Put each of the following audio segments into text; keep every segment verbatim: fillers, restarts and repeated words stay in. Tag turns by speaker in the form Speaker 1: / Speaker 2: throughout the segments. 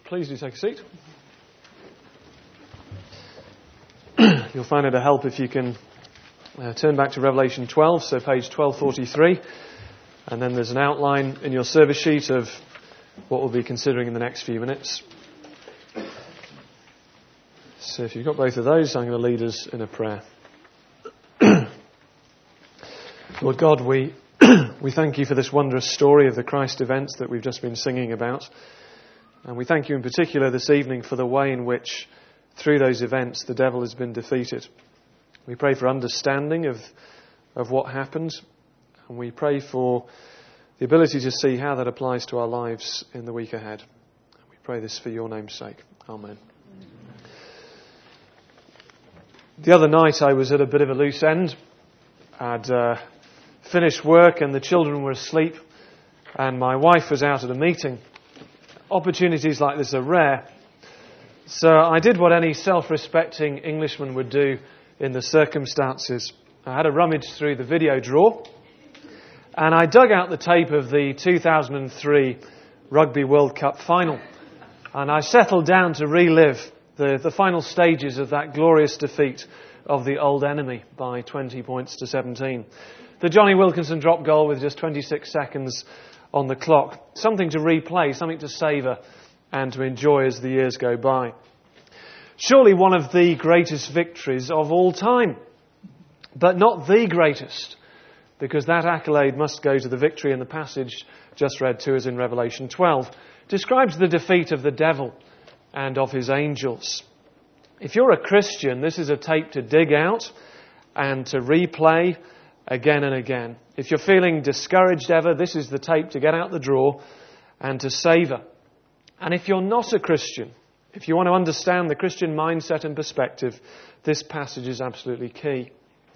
Speaker 1: Please do take a seat. You'll find it a help if you can uh, turn back to Revelation twelve, so page twelve forty-three. And then there's an outline in your service sheet of what we'll be considering in the next few minutes. So if you've got both of those, I'm going to lead us in a prayer. Lord God, we we thank you for this wondrous story of the Christ events that we've just been singing about. And we thank you in particular this evening for the way in which, through those events, the devil has been defeated. We pray for understanding of, of what happened. And we pray for the ability to see how that applies to our lives in the week ahead. We pray this for your name's sake. Amen. The other night I was at a bit of a loose end. I'd uh, finished work and the children were asleep. And my wife was out at a meeting. Opportunities like this are rare. So I did what any self-respecting Englishman would do in the circumstances. I had a rummage through the video drawer and I dug out the tape of the two thousand three Rugby World Cup final. And I settled down to relive the, the final stages of that glorious defeat of the old enemy by twenty points to seventeen. The Johnny Wilkinson drop goal with just twenty-six seconds on the clock. Something to replay, something to savour and to enjoy as the years go by. Surely one of the greatest victories of all time. But not the greatest, because that accolade must go to the victory in the passage just read to us in Revelation twelve. It describes the defeat of the devil and of his angels. If you're a Christian, this is a tape to dig out and to replay again and again. If you're feeling discouraged ever, this is the tape to get out the drawer and to savour. And if you're not a Christian, if you want to understand the Christian mindset and perspective, this passage is absolutely key.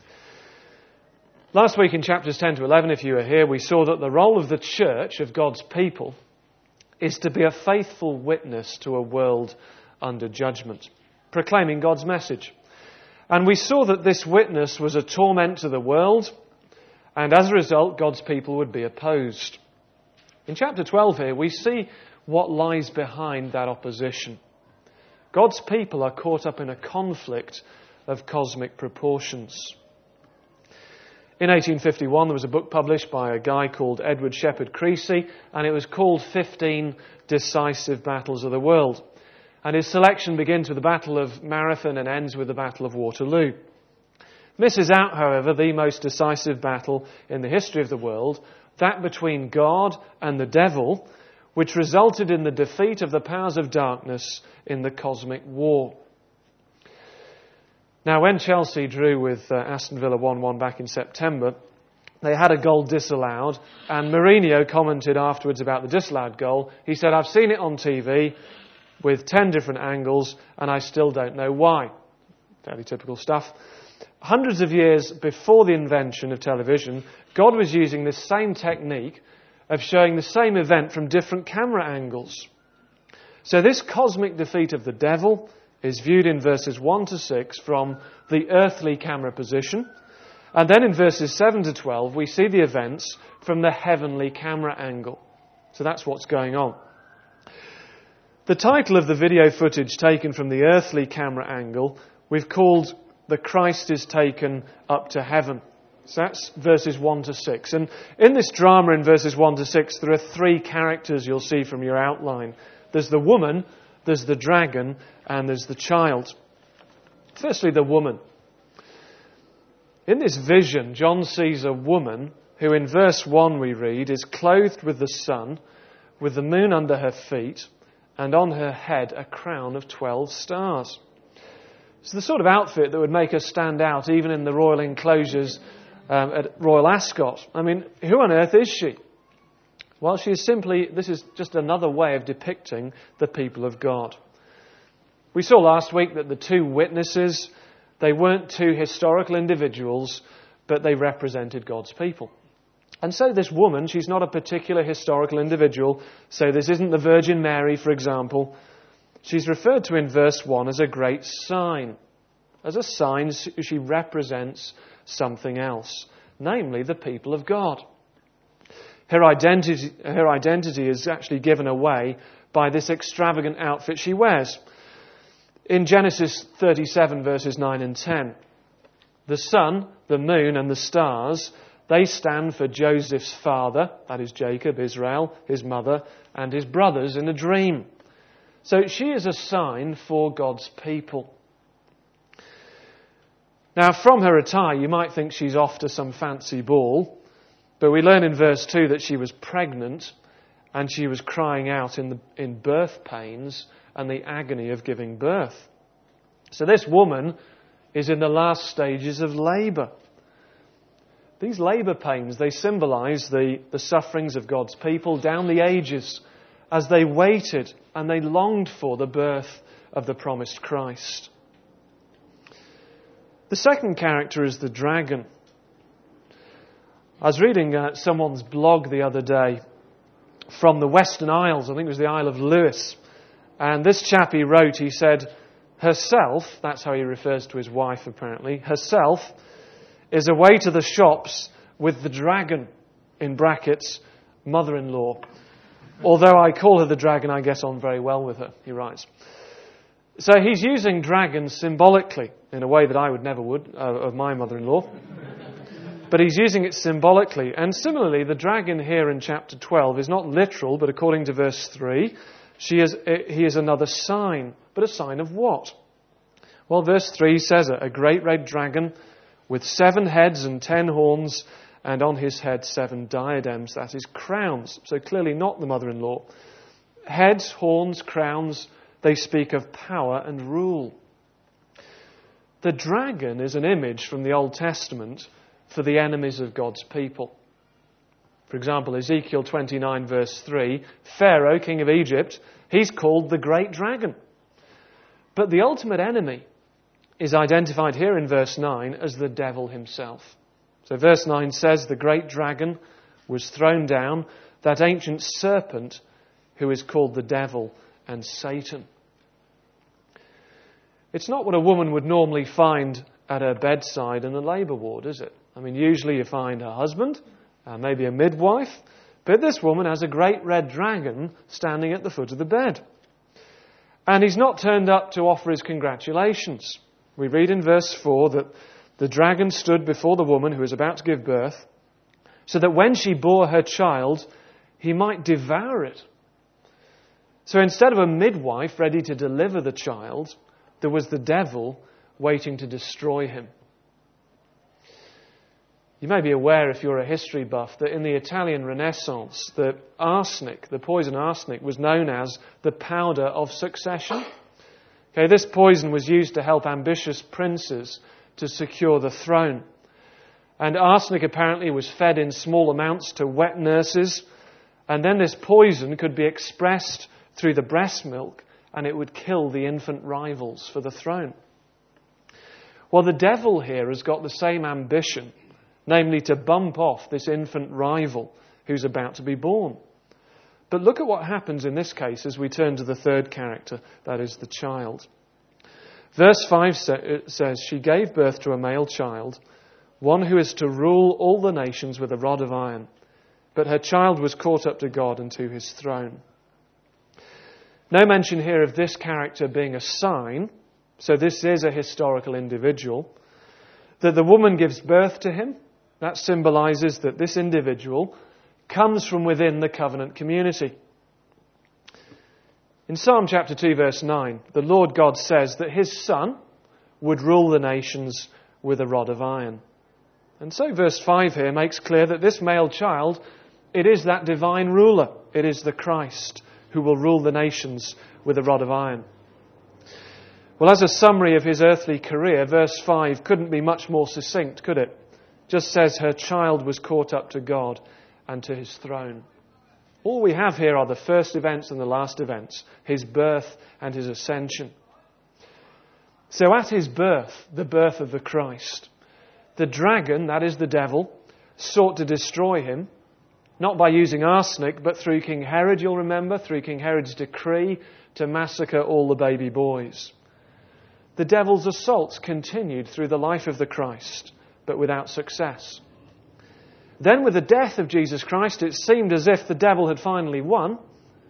Speaker 1: Last week in chapters ten to eleven, if you were here, we saw that the role of the church, of God's people, is to be a faithful witness to a world under judgment, proclaiming God's message. And we saw that this witness was a torment to the world, and as a result, God's people would be opposed. In chapter twelve here, we see what lies behind that opposition. God's people are caught up in a conflict of cosmic proportions. In eighteen fifty-one, there was a book published by a guy called Edward Shepherd Creasy, and it was called fifteen Decisive Battles of the World. And his selection begins with the Battle of Marathon and ends with the Battle of Waterloo. Misses out, however, the most decisive battle in the history of the world, that between God and the devil, which resulted in the defeat of the powers of darkness in the cosmic war. Now, when Chelsea drew with uh, Aston Villa one one back in September, they had a goal disallowed, and Mourinho commented afterwards about the disallowed goal. He said, "I've seen it on T V with ten different angles, and I still don't know why." Fairly typical stuff. Hundreds of years before the invention of television, God was using this same technique of showing the same event from different camera angles. So this cosmic defeat of the devil is viewed in verses one to six from the earthly camera position. And then in verses seven to twelve, we see the events from the heavenly camera angle. So that's what's going on. The title of the video footage taken from the earthly camera angle, we've called "The Christ is Taken Up to Heaven." So that's verses one to six. And in this drama in verses one to six, there are three characters you'll see from your outline. There's the woman, there's the dragon, and there's the child. Firstly, the woman. In this vision, John sees a woman who in verse one we read is clothed with the sun, with the moon under her feet, and on her head a crown of twelve stars. It's the sort of outfit that would make her stand out even in the royal enclosures um, at Royal Ascot. I mean, who on earth is she? Well, she is simply, this is just another way of depicting the people of God. We saw last week that the two witnesses, they weren't two historical individuals, but they represented God's people. And so this woman, she's not a particular historical individual. So this isn't the Virgin Mary, for example. She's referred to in verse one as a great sign. As a sign, she represents something else, namely the people of God. Her identity, her identity is actually given away by this extravagant outfit she wears. In Genesis thirty-seven, verses nine and ten, the sun, the moon and the stars, they stand for Joseph's father, that is Jacob, Israel, his mother, and his brothers in a dream. So she is a sign for God's people. Now, from her attire, you might think she's off to some fancy ball, but we learn in verse two that she was pregnant and she was crying out in, the, in birth pains and the agony of giving birth. So this woman is in the last stages of labour. These labour pains, they symbolise the, the sufferings of God's people down the ages as they waited and they longed for the birth of the promised Christ. The second character is the dragon. I was reading uh, someone's blog the other day from the Western Isles, I think it was the Isle of Lewis. And this chap, he wrote, he said, herself, that's how he refers to his wife apparently, herself is away to the shops with the dragon, in brackets, mother-in-law. Although I call her the dragon, I get on very well with her, he writes. So he's using dragons symbolically, in a way that I would never would, uh, of my mother-in-law. But he's using it symbolically. And similarly, the dragon here in chapter twelve is not literal, but according to verse three, she is, he is another sign. But a sign of what? Well, verse three says it, a great red dragon with seven heads and ten horns, and on his head seven diadems, that is crowns. So clearly not the mother-in-law. Heads, horns, crowns, they speak of power and rule. The dragon is an image from the Old Testament for the enemies of God's people. For example, Ezekiel twenty-nine verse three, Pharaoh, king of Egypt, he's called the great dragon. But the ultimate enemy is identified here in verse nine as the devil himself. So verse nine says the great dragon was thrown down, that ancient serpent who is called the devil and Satan. It's not what a woman would normally find at her bedside in a labour ward, is it? I mean, usually you find her husband, uh, maybe a midwife, but this woman has a great red dragon standing at the foot of the bed. And he's not turned up to offer his congratulations. We read in verse four that the dragon stood before the woman who was about to give birth, so that when she bore her child, he might devour it. So instead of a midwife ready to deliver the child, there was the devil waiting to destroy him. You may be aware, if you're a history buff, that in the Italian Renaissance, the arsenic, the poison arsenic, was known as the powder of succession. Okay, this poison was used to help ambitious princes to secure the throne. And arsenic apparently was fed in small amounts to wet nurses, and then this poison could be expressed through the breast milk, and it would kill the infant rivals for the throne. Well, the devil here has got the same ambition, namely to bump off this infant rival who's about to be born. But look at what happens in this case as we turn to the third character, that is the child. Verse five says, she gave birth to a male child, one who is to rule all the nations with a rod of iron. But her child was caught up to God and to his throne. No mention here of this character being a sign, so this is a historical individual. That the woman gives birth to him, that symbolises that this individual comes from within the covenant community. In Psalm chapter two verse nine, the Lord God says that his son would rule the nations with a rod of iron. And so verse five here makes clear that this male child, it is that divine ruler. It is the Christ who will rule the nations with a rod of iron. Well, as a summary of his earthly career, verse five couldn't be much more succinct, could it? Just says her child was caught up to God and to his throne. All we have here are the first events and the last events, his birth and his ascension. So at his birth, the birth of the Christ, the dragon, that is the devil, sought to destroy him, not by using arsenic, but through King Herod, you'll remember, through King Herod's decree to massacre all the baby boys. The devil's assaults continued through the life of the Christ, but without success. Then with the death of Jesus Christ, it seemed as if the devil had finally won,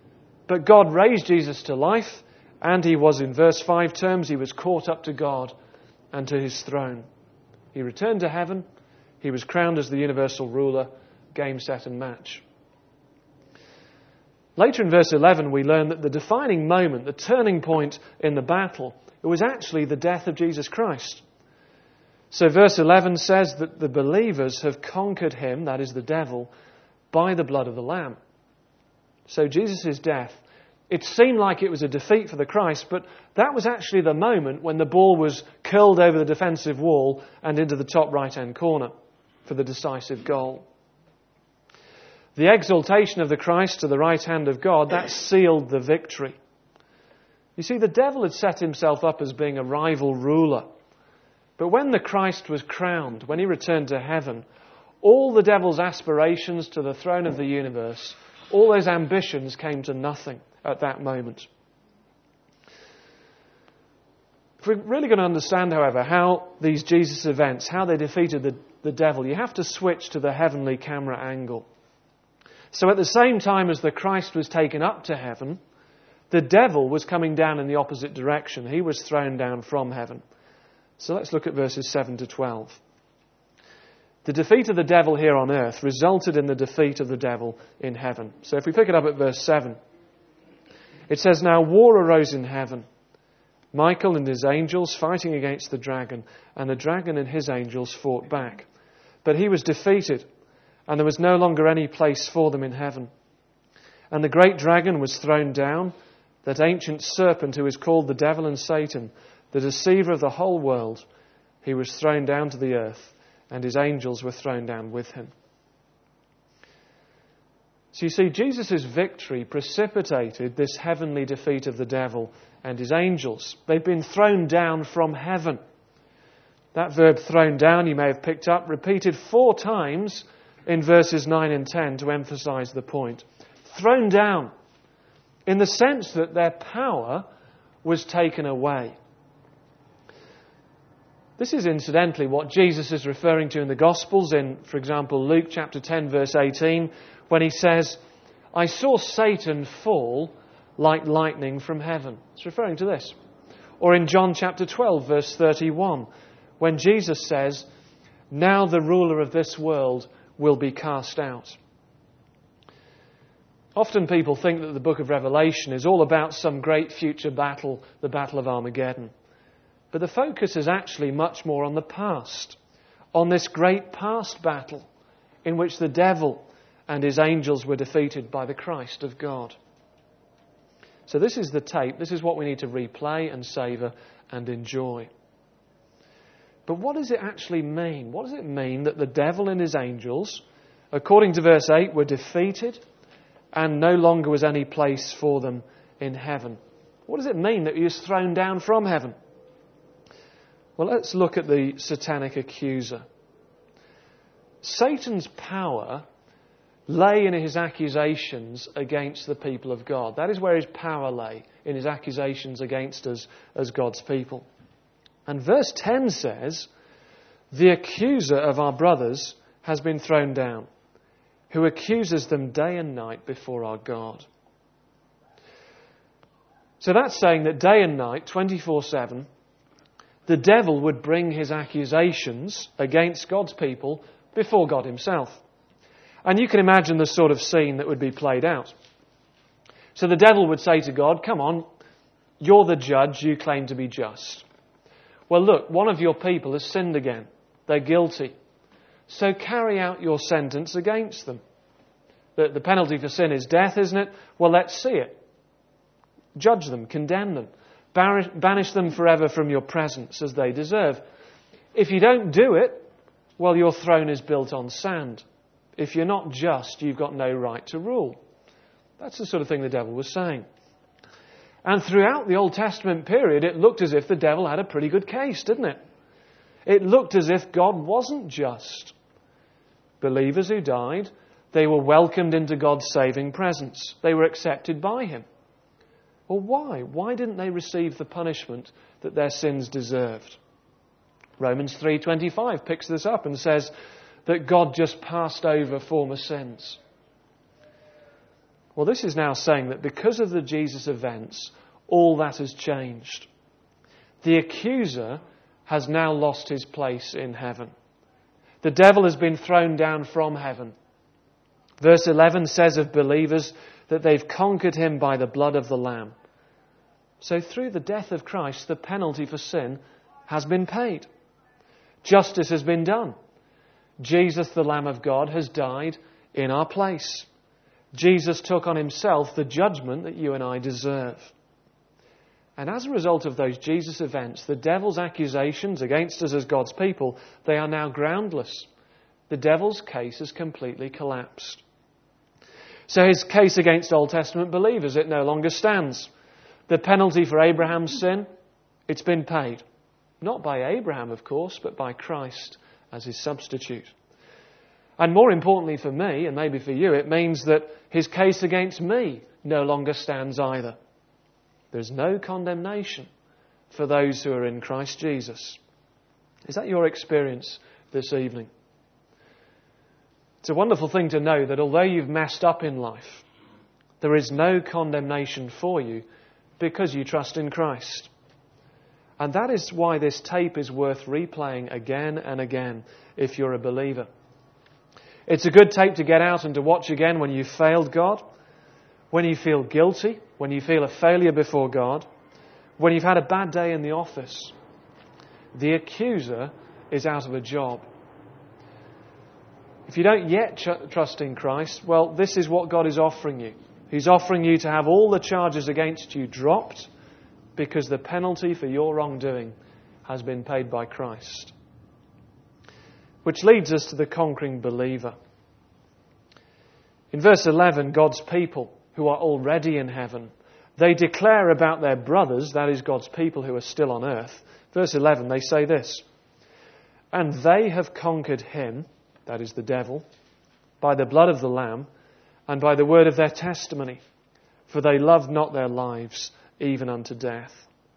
Speaker 1: But God raised Jesus to life, and he was, in verse five terms, he was caught up to God and to his throne. He returned to heaven. He was crowned as the universal ruler, game, set and match. Later in verse eleven, we learn that the defining moment, the turning point in the battle, it was actually the death of Jesus Christ. So verse eleven says that the believers have conquered him, that is the devil, by the blood of the Lamb. So Jesus' death, it seemed like it was a defeat for the Christ, but that was actually the moment when the ball was curled over the defensive wall and into the top right-hand corner for the decisive goal. The exaltation of the Christ to the right hand of God, that sealed the victory. You see, the devil had set himself up as being a rival ruler. But when the Christ was crowned, when he returned to heaven, all the devil's aspirations to the throne of the universe, all those ambitions came to nothing at that moment. If we're really going to understand, however, how these Jesus events, how they defeated the, the devil, you have to switch to the heavenly camera angle. So at the same time as the Christ was taken up to heaven, the devil was coming down in the opposite direction. He was thrown down from heaven. So let's look at verses seven to twelve. The defeat of the devil here on earth resulted in the defeat of the devil in heaven. So if we pick it up at verse seven, it says, "Now war arose in heaven. Michael and his angels fighting against the dragon, and the dragon and his angels fought back. But he was defeated, and there was no longer any place for them in heaven. And the great dragon was thrown down, that ancient serpent who is called the devil and Satan, the deceiver of the whole world. He was thrown down to the earth, and his angels were thrown down with him." So you see, Jesus' victory precipitated this heavenly defeat of the devil and his angels. They've been thrown down from heaven. That verb thrown down, you may have picked up, repeated four times in verses nine and ten to emphasize the point. Thrown down, in the sense that their power was taken away. This is incidentally what Jesus is referring to in the Gospels in, for example, Luke chapter ten, verse eighteen, when he says, "I saw Satan fall like lightning from heaven." It's referring to this. Or in John chapter twelve, verse thirty-one, when Jesus says, "Now the ruler of this world will be cast out." Often people think that the book of Revelation is all about some great future battle, the Battle of Armageddon. But the focus is actually much more on the past, on this great past battle in which the devil and his angels were defeated by the Christ of God. So this is the tape. This is what we need to replay and savour and enjoy. But what does it actually mean? What does it mean that the devil and his angels, according to verse eight, were defeated and no longer was any place for them in heaven? What does it mean that he was thrown down from heaven? Well, let's look at the satanic accuser. Satan's power lay in his accusations against the people of God. That is where his power lay, in his accusations against us as God's people. And verse ten says, "The accuser of our brothers has been thrown down, who accuses them day and night before our God." So that's saying that day and night, twenty-four seven, the devil would bring his accusations against God's people before God himself. And you can imagine the sort of scene that would be played out. So the devil would say to God, "Come on, you're the judge, you claim to be just. Well, look, one of your people has sinned again. They're guilty. So carry out your sentence against them. The, the penalty for sin is death, isn't it? Well, let's see it. Judge them, condemn them, banish, banish them forever from your presence as they deserve. If you don't do it, well, your throne is built on sand. If you're not just, you've got no right to rule." That's the sort of thing the devil was saying. And throughout the Old Testament period, it looked as if the devil had a pretty good case, didn't it? It looked as if God wasn't just. Believers who died, they were welcomed into God's saving presence. They were accepted by him. Well, why? Why didn't they receive the punishment that their sins deserved? Romans three twenty-five picks this up and says that God just passed over former sins. Well, this is now saying that because of the Jesus events, all that has changed. The accuser has now lost his place in heaven. The devil has been thrown down from heaven. Verse eleven says of believers that they've conquered him by the blood of the Lamb. So through the death of Christ, the penalty for sin has been paid. Justice has been done. Jesus, the Lamb of God, has died in our place. Jesus took on himself the judgment that you and I deserve. And as a result of those Jesus events, the devil's accusations against us as God's people, they are now groundless. The devil's case has completely collapsed. So his case against Old Testament believers, it no longer stands. The penalty for Abraham's sin, it's been paid. Not by Abraham, of course, but by Christ as his substitute. And more importantly for me, and maybe for you, it means that his case against me no longer stands either. There's no condemnation for those who are in Christ Jesus. Is that your experience this evening? It's a wonderful thing to know that although you've messed up in life, there is no condemnation for you because you trust in Christ. And that is why this tape is worth replaying again and again if you're a believer. It's a good tape to get out and to watch again when you've failed God, when you feel guilty, when you feel a failure before God, when you've had a bad day in the office. The accuser is out of a job. If you don't yet ch- trust in Christ, well, this is what God is offering you. He's offering you to have all the charges against you dropped because the penalty for your wrongdoing has been paid by Christ. Which leads us to the conquering believer. In verse eleven, God's people who are already in heaven, they declare about their brothers, that is God's people who are still on earth. Verse eleven, they say this, "And they have conquered him," that is the devil, "by the blood of the Lamb and by the word of their testimony, for they loved not their lives even unto death."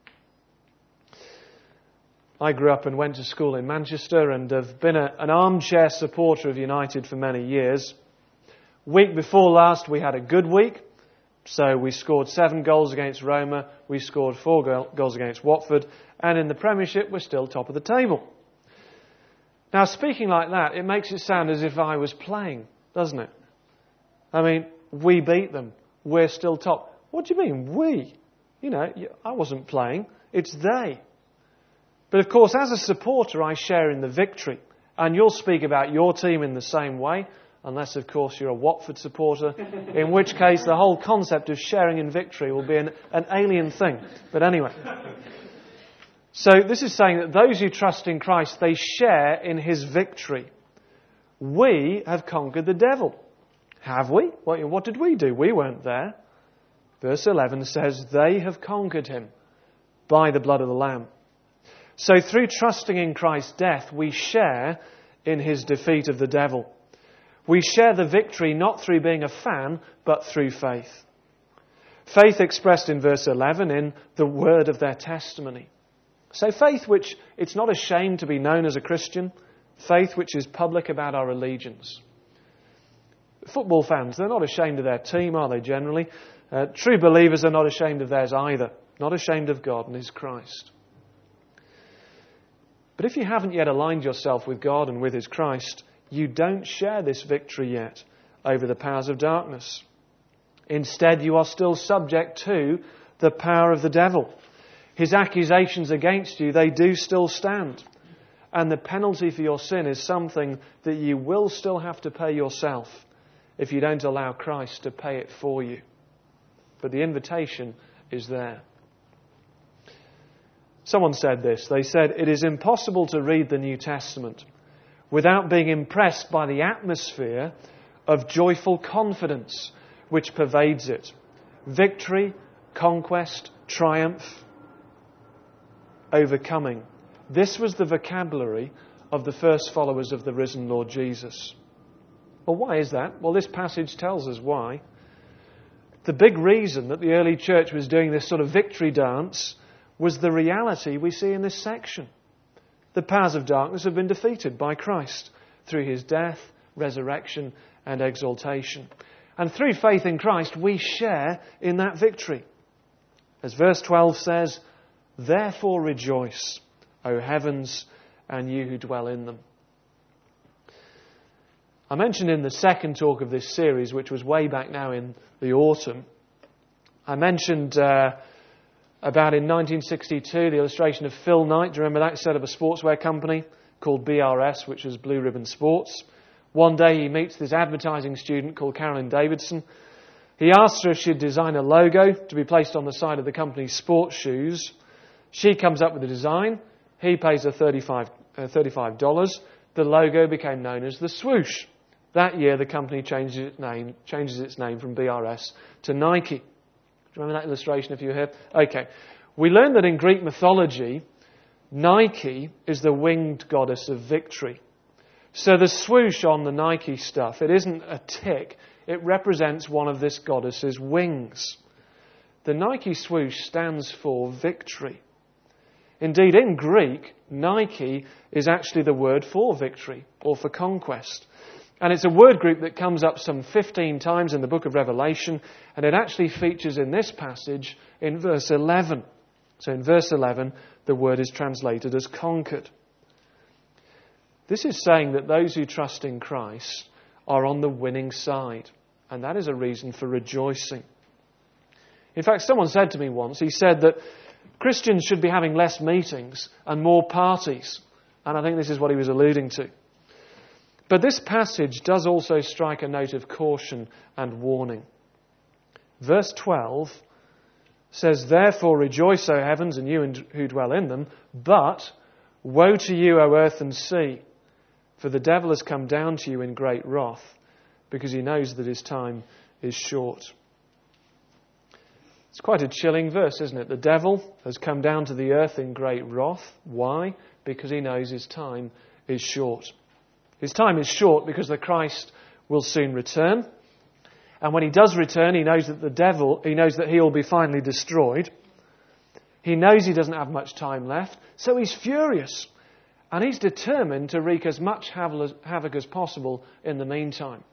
Speaker 1: I grew up and went to school in Manchester and have been a, an armchair supporter of United for many years. Week before last we had a good week. So we scored seven goals against Roma, we scored four go- goals against Watford, and in the Premiership we're still top of the table. Now speaking like that, it makes it sound as if I was playing, doesn't it? I mean, we beat them, we're still top. What do you mean, we? You know, I wasn't playing, it's they. But of course, as a supporter, I share in the victory. And you'll speak about your team in the same way, unless, of course, you're a Watford supporter, in which case the whole concept of sharing in victory will be an, an alien thing. But anyway. So this is saying that those who trust in Christ, they share in his victory. We have conquered the devil. Have we? What, what did we do? We weren't there. Verse eleven says, they have conquered him by the blood of the Lamb. So through trusting in Christ's death, we share in his defeat of the devil. We share the victory not through being a fan, but through faith. Faith expressed in verse eleven in the word of their testimony. So faith which it's not ashamed to be known as a Christian, faith which is public about our allegiance. Football fans, they're not ashamed of their team, are they generally? Uh, true believers are not ashamed of theirs either, not ashamed of God and his Christ. But if you haven't yet aligned yourself with God and with his Christ, you don't share this victory yet over the powers of darkness. Instead, you are still subject to the power of the devil. His accusations against you, they do still stand. And the penalty for your sin is something that you will still have to pay yourself if you don't allow Christ to pay it for you. But the invitation is there. Someone said this. They said, it is impossible to read the New Testament without being impressed by the atmosphere of joyful confidence which pervades it. Victory, conquest, triumph, overcoming. This was the vocabulary of the first followers of the risen Lord Jesus. Well, why is that? Well, this passage tells us why. The big reason that the early church was doing this sort of victory dance was the reality we see in this section. The powers of darkness have been defeated by Christ through his death, resurrection and exaltation. And through faith in Christ, we share in that victory. As verse twelve says, "Therefore rejoice, O heavens, and you who dwell in them." I mentioned in the second talk of this series, which was way back now in the autumn, I mentioned uh, about in nineteen sixty-two the illustration of Phil Knight. Do you remember that? He set up a sportswear company called B R S, which was Blue Ribbon Sports. One day he meets this advertising student called Carolyn Davidson. He asks her if she'd design a logo to be placed on the side of the company's sports shoes. She comes up with the design. He pays her thirty-five dollars. The logo became known as the swoosh. That year the company changes its name, changes its name from B R S to Nike. Do you remember that illustration if you were here? Okay. We learned that in Greek mythology, Nike is the winged goddess of victory. So the swoosh on the Nike stuff, it isn't a tick. It represents one of this goddess's wings. The Nike swoosh stands for victory. Indeed, in Greek, Nike is actually the word for victory or for conquest. And it's a word group that comes up some fifteen times in the book of Revelation, and it actually features in this passage in verse eleven. So in verse eleven, the word is translated as conquered. This is saying that those who trust in Christ are on the winning side, and that is a reason for rejoicing. In fact, someone said to me once, he said that Christians should be having less meetings and more parties, and I think this is what he was alluding to. But this passage does also strike a note of caution and warning. Verse twelve says, "Therefore rejoice, O heavens, and you who dwell in them, but woe to you, O earth and sea, for the devil has come down to you in great wrath, because he knows that his time is short." It's quite a chilling verse, isn't it? The devil has come down to the earth in great wrath. Why? Because he knows his time is short. His time is short because the Christ will soon return. And when he does return, he knows that the devil, he knows that he will be finally destroyed. He knows he doesn't have much time left, so he's furious. And he's determined to wreak as much havoc as possible in the meantime.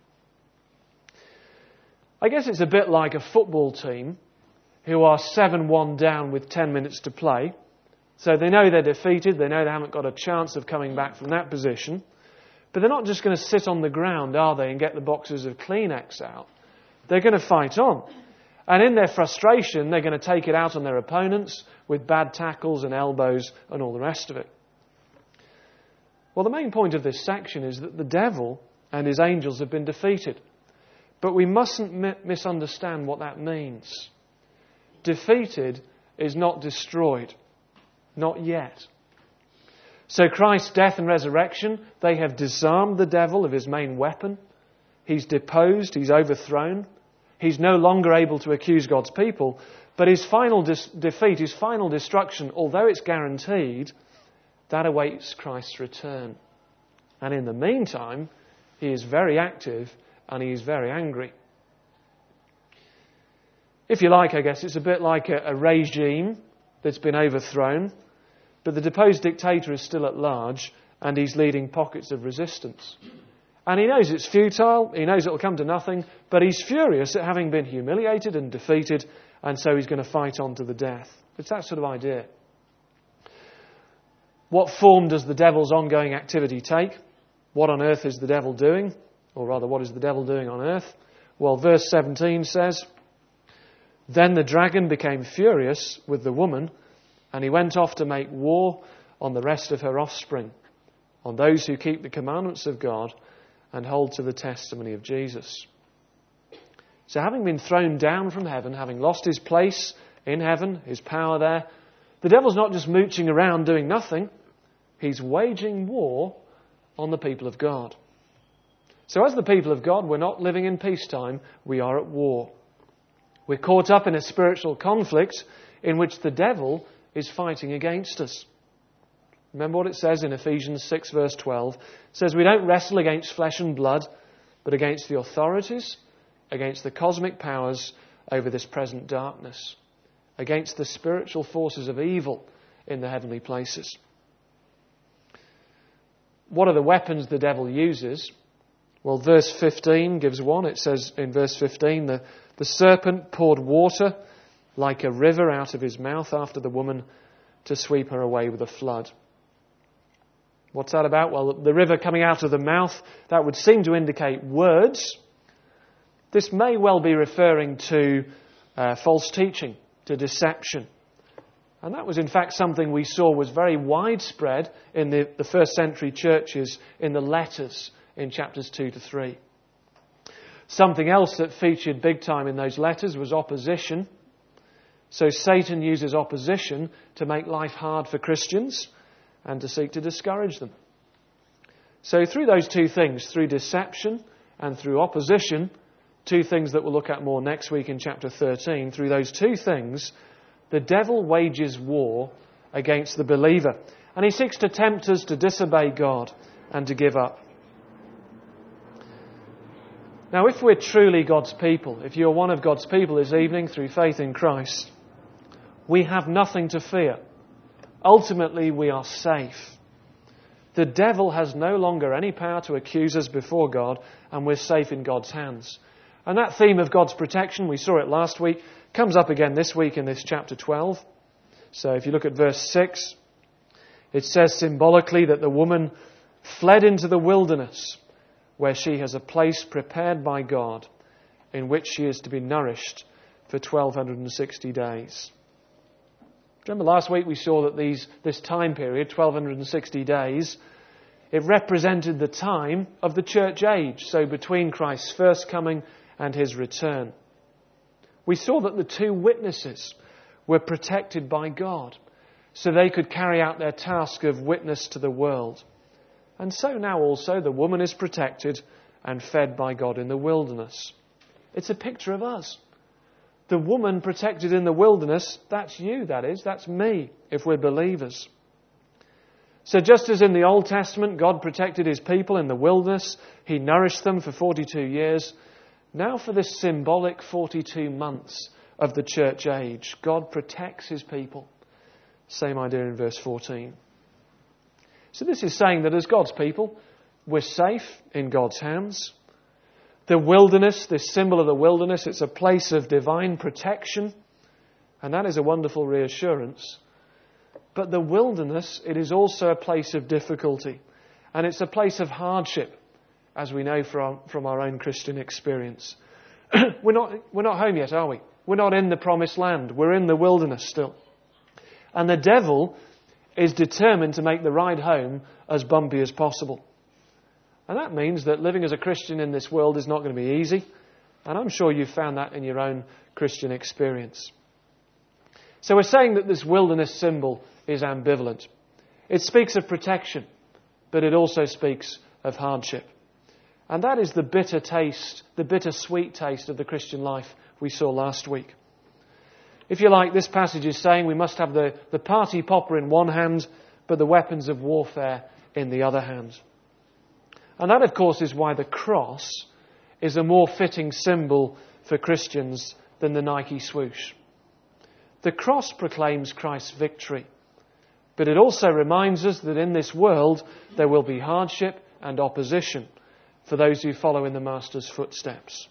Speaker 1: I guess it's a bit like a football team who are seven one down with ten minutes to play. So they know they're defeated, they know they haven't got a chance of coming back from that position. But they're not just going to sit on the ground, are they, and get the boxes of Kleenex out. They're going to fight on. And in their frustration, they're going to take it out on their opponents with bad tackles and elbows and all the rest of it. Well, the main point of this section is that the devil and his angels have been defeated. But we mustn't mi- misunderstand what that means. Defeated is not destroyed. Not yet. So Christ's death and resurrection, they have disarmed the devil of his main weapon. He's deposed, he's overthrown. He's no longer able to accuse God's people. But his final dis- defeat, his final destruction, although it's guaranteed, that awaits Christ's return. And in the meantime, he is very active and he is very angry. If you like, I guess, it's a bit like a, a regime that's been overthrown. But the deposed dictator is still at large and he's leading pockets of resistance. And he knows it's futile, he knows it'll come to nothing, but he's furious at having been humiliated and defeated, and so he's going to fight on to the death. It's that sort of idea. What form does the devil's ongoing activity take? What on earth is the devil doing? Or rather, what is the devil doing on earth? Well, verse seventeen says, "Then the dragon became furious with the woman, and he went off to make war on the rest of her offspring, on those who keep the commandments of God and hold to the testimony of Jesus." So having been thrown down from heaven, having lost his place in heaven, his power there, the devil's not just mooching around doing nothing. He's waging war on the people of God. So as the people of God, we're not living in peacetime, we are at war. We're caught up in a spiritual conflict in which the devil is fighting against us. Remember what it says in Ephesians six verse twelve. It says we don't wrestle against flesh and blood, but against the authorities, against the cosmic powers over this present darkness, against the spiritual forces of evil in the heavenly places. What are the weapons the devil uses? Well, verse fifteen gives one. It says in verse fifteen, the, the serpent poured water like a river out of his mouth after the woman to sweep her away with a flood. What's that about? Well, the river coming out of the mouth, that would seem to indicate words. This may well be referring to uh, false teaching, to deception. And that was in fact something we saw was very widespread in the, the first century churches in the letters in chapters two to three. Something else that featured big time in those letters was opposition. So Satan uses opposition to make life hard for Christians and to seek to discourage them. So through those two things, through deception and through opposition, two things that we'll look at more next week in chapter thirteen, through those two things, the devil wages war against the believer. And he seeks to tempt us to disobey God and to give up. Now, if we're truly God's people, if you're one of God's people this evening through faith in Christ, we have nothing to fear. Ultimately, we are safe. The devil has no longer any power to accuse us before God, and we're safe in God's hands. And that theme of God's protection, we saw it last week, comes up again this week in this chapter twelve. So if you look at verse six, it says symbolically that the woman fled into the wilderness, where she has a place prepared by God in which she is to be nourished for twelve sixty days. Remember last week we saw that these this time period, twelve sixty days, it represented the time of the church age, so between Christ's first coming and his return. We saw that the two witnesses were protected by God, so they could carry out their task of witness to the world. And so now also the woman is protected and fed by God in the wilderness. It's a picture of us. The woman protected in the wilderness, that's you, that is, that's me, if we're believers. So just as in the Old Testament, God protected his people in the wilderness, he nourished them for forty-two years, now for this symbolic forty-two months of the church age, God protects his people. Same idea in verse fourteen. So this is saying that as God's people, we're safe in God's hands. The wilderness, this symbol of the wilderness, it's a place of divine protection. And that is a wonderful reassurance. But the wilderness, it is also a place of difficulty. And it's a place of hardship, as we know from, from our own Christian experience. we're not, we're not home yet, are we? We're not in the promised land. We're in the wilderness still. And the devil is determined to make the ride home as bumpy as possible. And that means that living as a Christian in this world is not going to be easy. And I'm sure you've found that in your own Christian experience. So we're saying that this wilderness symbol is ambivalent. It speaks of protection, but it also speaks of hardship. And that is the bitter taste, the bitter-sweet taste of the Christian life we saw last week. If you like, this passage is saying we must have the, the party popper in one hand, but the weapons of warfare in the other hand. And that, of course, is why the cross is a more fitting symbol for Christians than the Nike swoosh. The cross proclaims Christ's victory, but it also reminds us that in this world there will be hardship and opposition for those who follow in the Master's footsteps.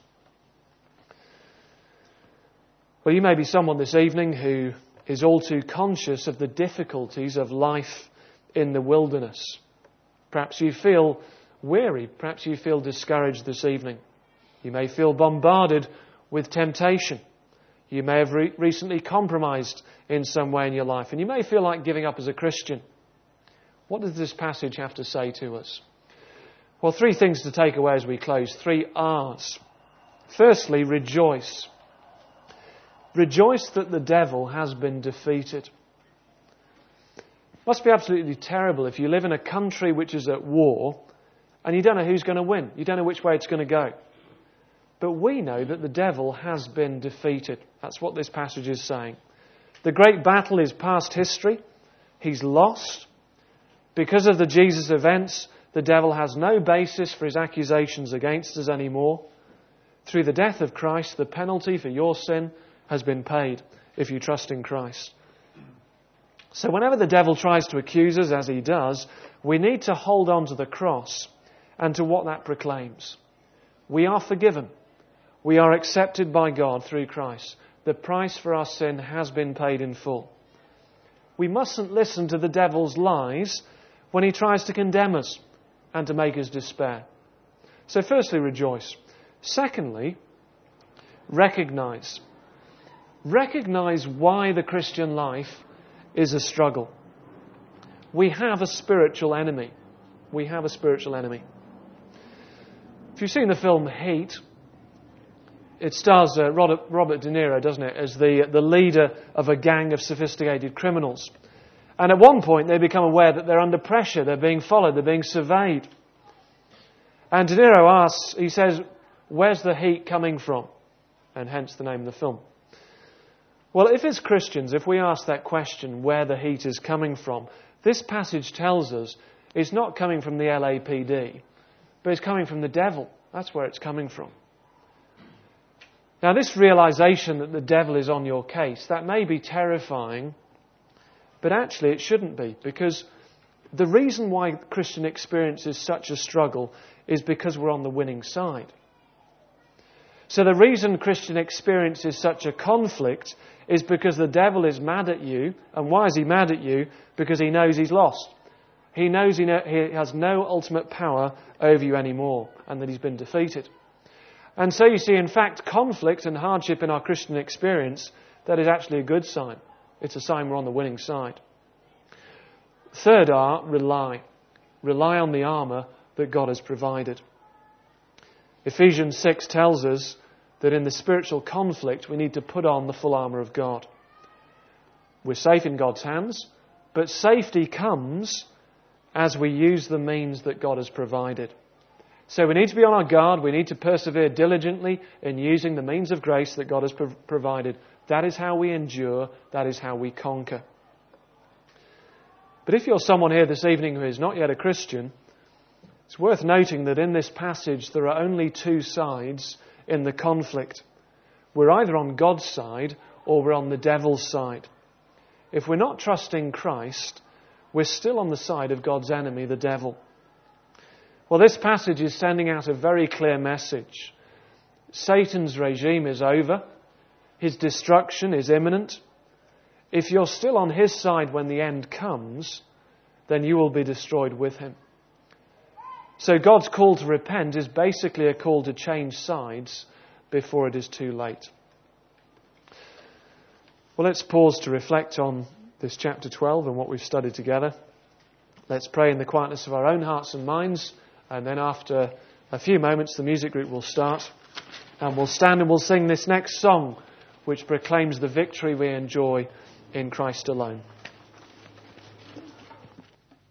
Speaker 1: Well, you may be someone this evening who is all too conscious of the difficulties of life in the wilderness. Perhaps you feel weary. Perhaps you feel discouraged this evening. You may feel bombarded with temptation. You may have re- recently compromised in some way in your life, and you may feel like giving up as a Christian. What does this passage have to say to us? Well, three things to take away as we close. Three R's. Firstly, rejoice. Rejoice that the devil has been defeated. It must be absolutely terrible if you live in a country which is at war and you don't know who's going to win. You don't know which way it's going to go. But we know that the devil has been defeated. That's what this passage is saying. The great battle is past history. He's lost. Because of the Jesus events, the devil has no basis for his accusations against us anymore. Through the death of Christ, the penalty for your sin has been paid if you trust in Christ. So whenever the devil tries to accuse us, as he does, we need to hold on to the cross and to what that proclaims. We are forgiven. We are accepted by God through Christ. The price for our sin has been paid in full. We mustn't listen to the devil's lies when he tries to condemn us and to make us despair. So firstly, rejoice. Secondly, recognize. Recognize why the Christian life is a struggle. We have a spiritual enemy. We have a spiritual enemy. If you've seen the film Heat, it stars uh, Robert, Robert De Niro, doesn't it, as the, the leader of a gang of sophisticated criminals. And at one point they become aware that they're under pressure, they're being followed, they're being surveyed. And De Niro asks, he says, where's the heat coming from? And hence the name of the film. Well, if as Christians, if we ask that question, where the heat is coming from, this passage tells us it's not coming from the L A P D, but it's coming from the devil. That's where it's coming from. Now, this realization that the devil is on your case, that may be terrifying, but actually it shouldn't be, because the reason why Christian experience is such a struggle is because we're on the winning side. So the reason Christian experience is such a conflict is because the devil is mad at you. And why is he mad at you? Because he knows he's lost. He knows he, know, he has no ultimate power over you anymore and that he's been defeated. And so you see, in fact, conflict and hardship in our Christian experience, that is actually a good sign. It's a sign we're on the winning side. Third R, rely. Rely on the armour that God has provided. Ephesians six tells us that in the spiritual conflict we need to put on the full armour of God. We're safe in God's hands, but safety comes as we use the means that God has provided. So we need to be on our guard, we need to persevere diligently in using the means of grace that God has pro- provided. That is how we endure, that is how we conquer. But if you're someone here this evening who is not yet a Christian, it's worth noting that in this passage there are only two sides in the conflict. We're either on God's side or we're on the devil's side. If we're not trusting Christ, we're still on the side of God's enemy, the devil. Well, this passage is sending out a very clear message. Satan's regime is over. His destruction is imminent. If you're still on his side when the end comes, then you will be destroyed with him. So God's call to repent is basically a call to change sides before it is too late. Well, let's pause to reflect on this chapter twelve and what we've studied together. Let's pray in the quietness of our own hearts and minds, and then after a few moments the music group will start, and we'll stand and we'll sing this next song which proclaims the victory we enjoy in Christ alone.